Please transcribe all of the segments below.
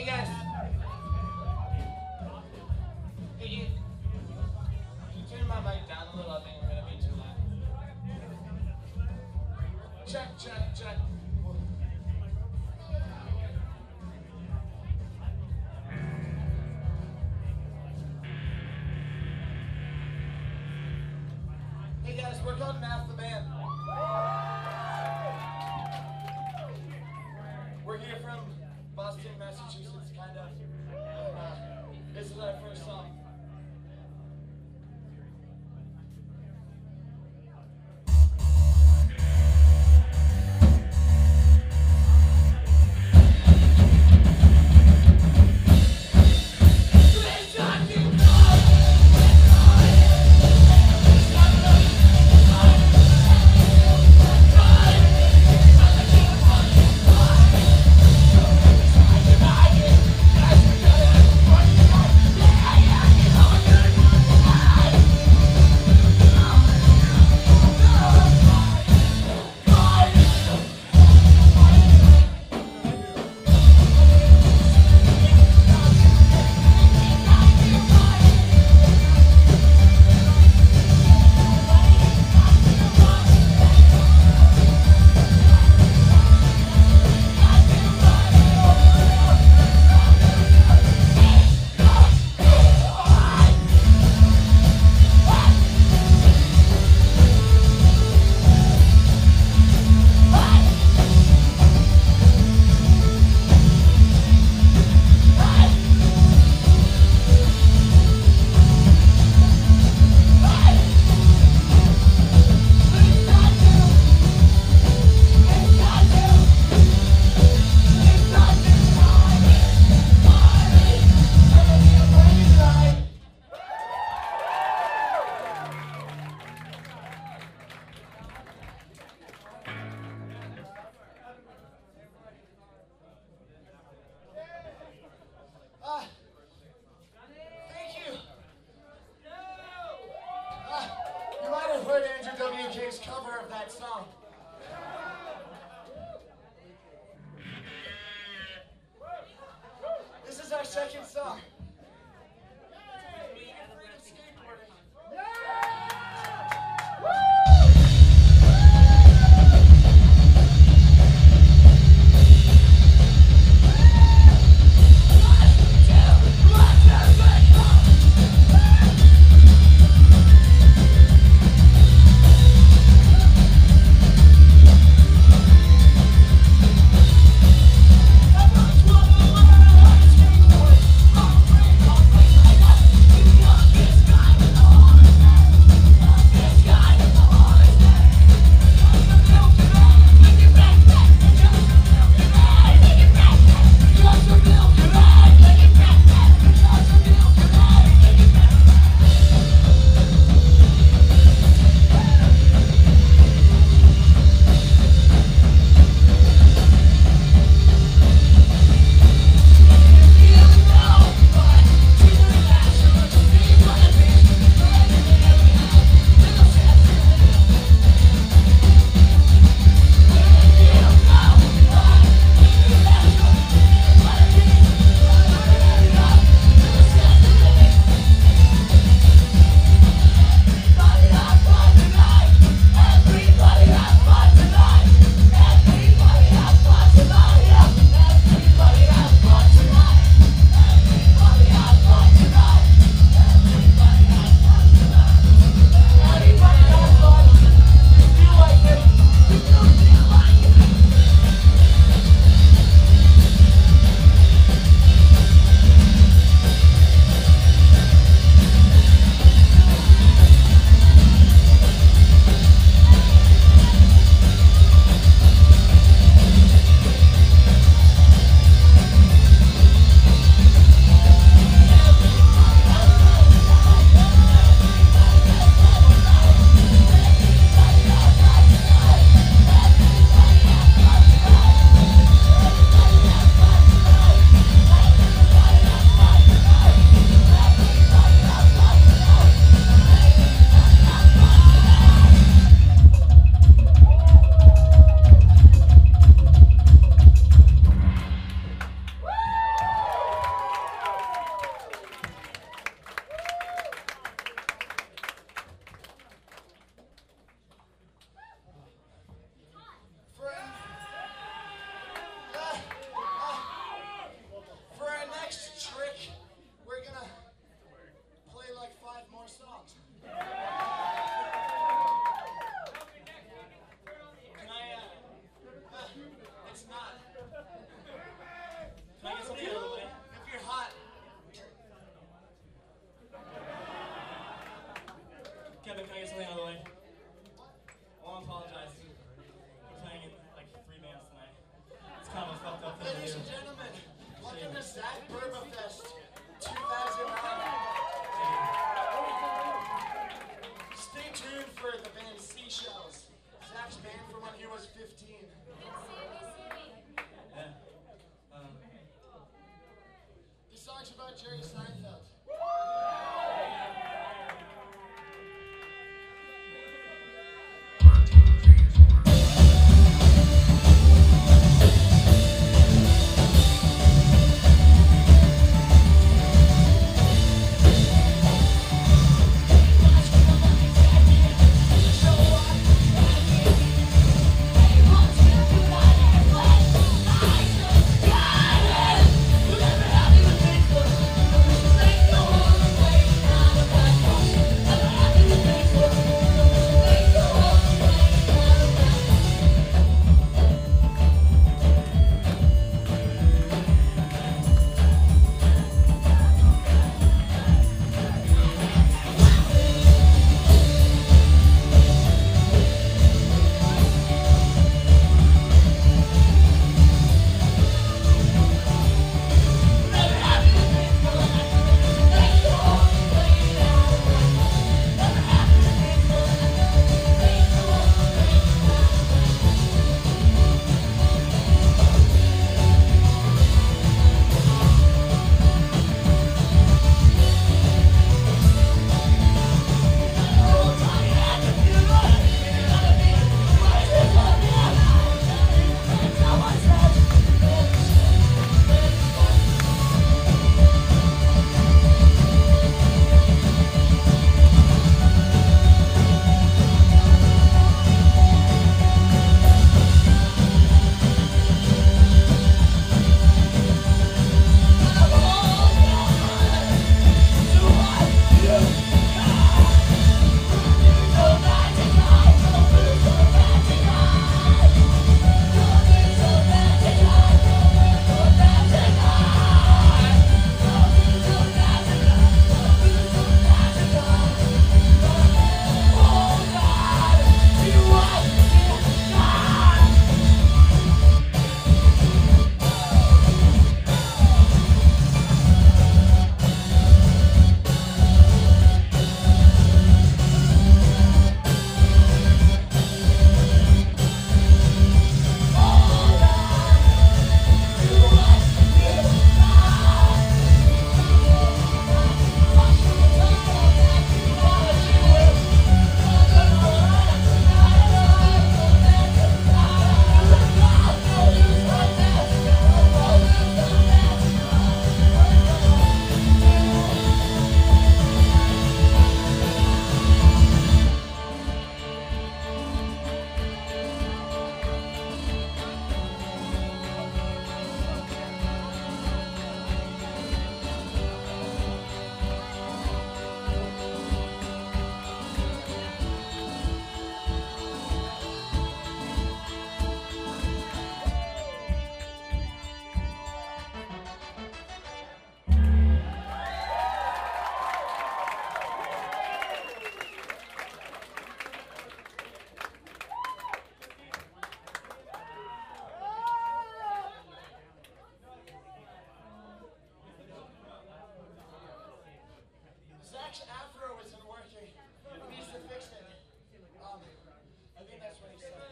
Hey guys. Hey, you turn my mic down a little? I think I'm gonna be too loud. Check, check, check. Hey guys, we're called Math the Band. We're here from Boston, Massachusetts, kind of. This is our first song. Heard Andrew WK's cover of that song. This is our second song. Zach Burbafest 2009. Stay tuned for the band Seashells. Zach's band from when he was 15. Yeah. This song's about Jerry Seinfeld. Zach's afro isn't working. He needs to fix it. I think that's what he said.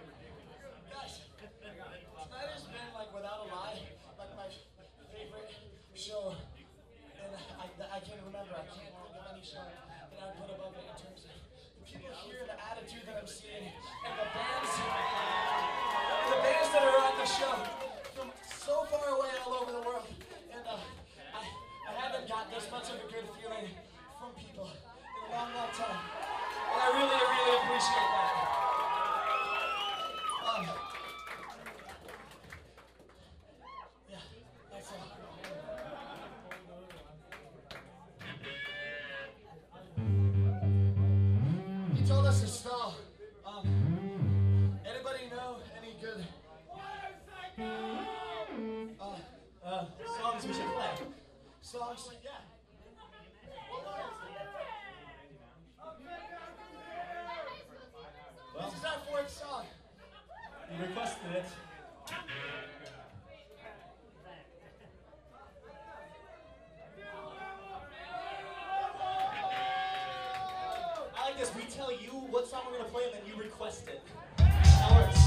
Guys, tonight has been, like, without a lie, like my favorite show. And I can't remember. I can't think of any show that I put above it in terms of the people here, the attitude that I'm seeing, and the bands that are on the show from so far away all over the world. And I haven't got this much of a good feeling from people in a long, long time. And I really appreciate that. Yeah, that's all. He told us to stall. Anybody know any good Songs we should play. songs? Yeah. Well, This is our fourth song. you requested it. tell you what song we're gonna play, and then you request it. That works.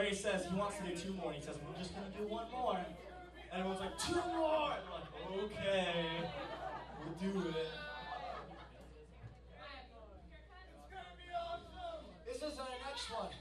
Ray says he wants to do 2 more. He says, we're just going to do 1 more. And everyone's like, 2 more! And we're like, okay, we'll do it. This is our next one.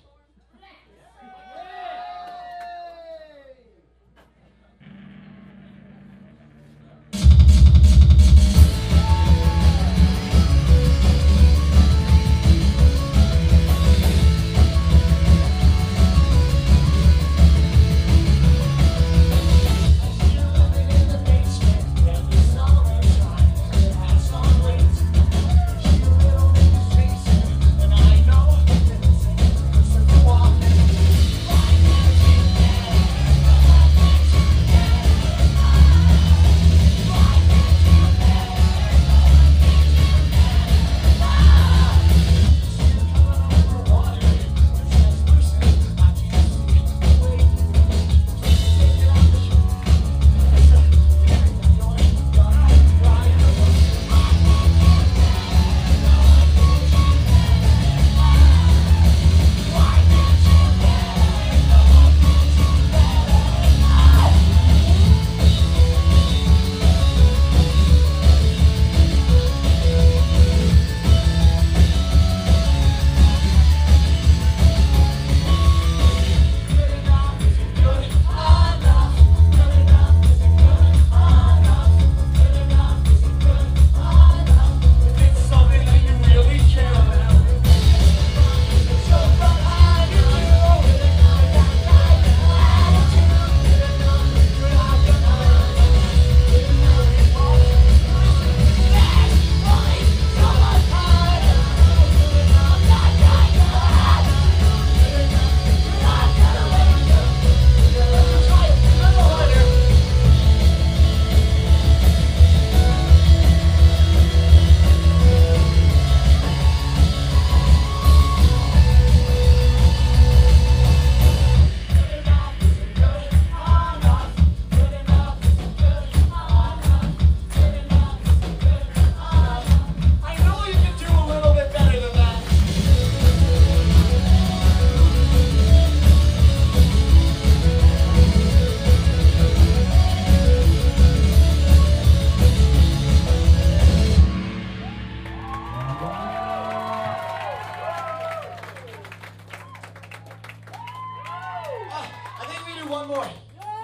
One more. This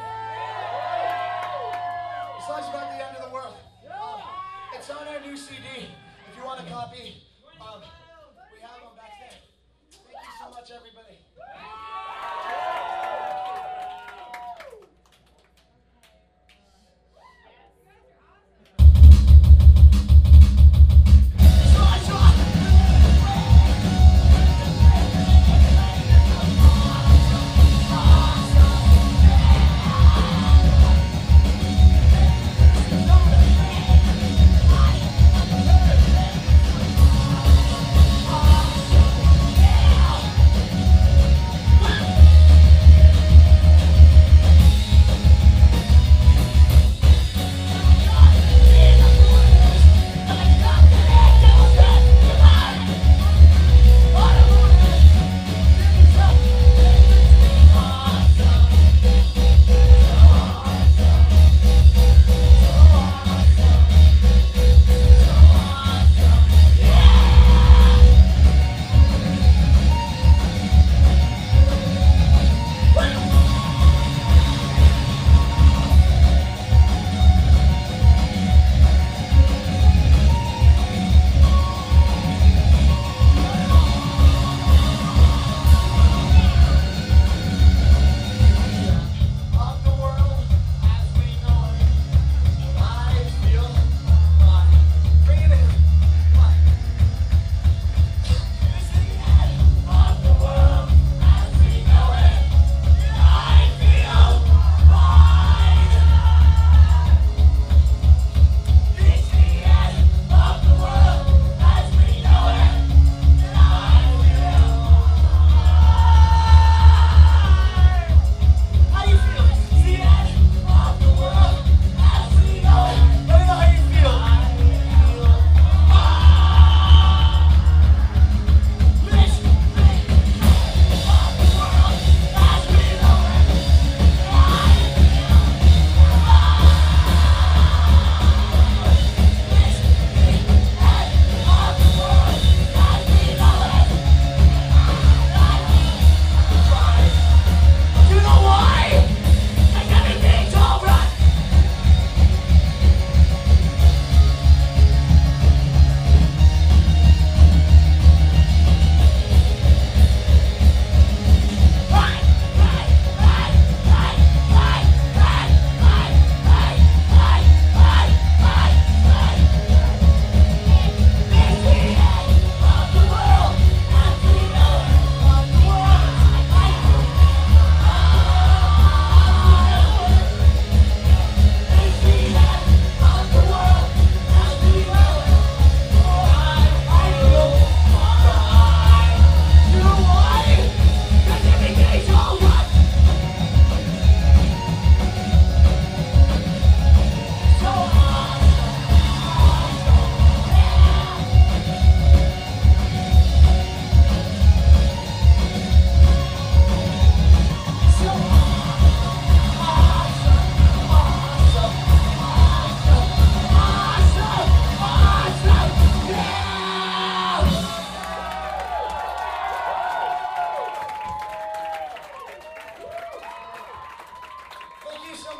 song's about the end of the world. It's on our new CD. If you want a copy, we have them back there. Thank you so much, everybody.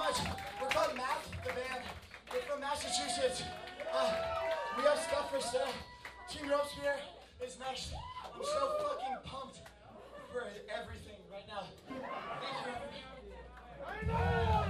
much. We're called Math, the band. We're from Massachusetts. We have stuff for sale. Team Robespierre is next. I'm so fucking pumped for everything right now. Thank you, everybody.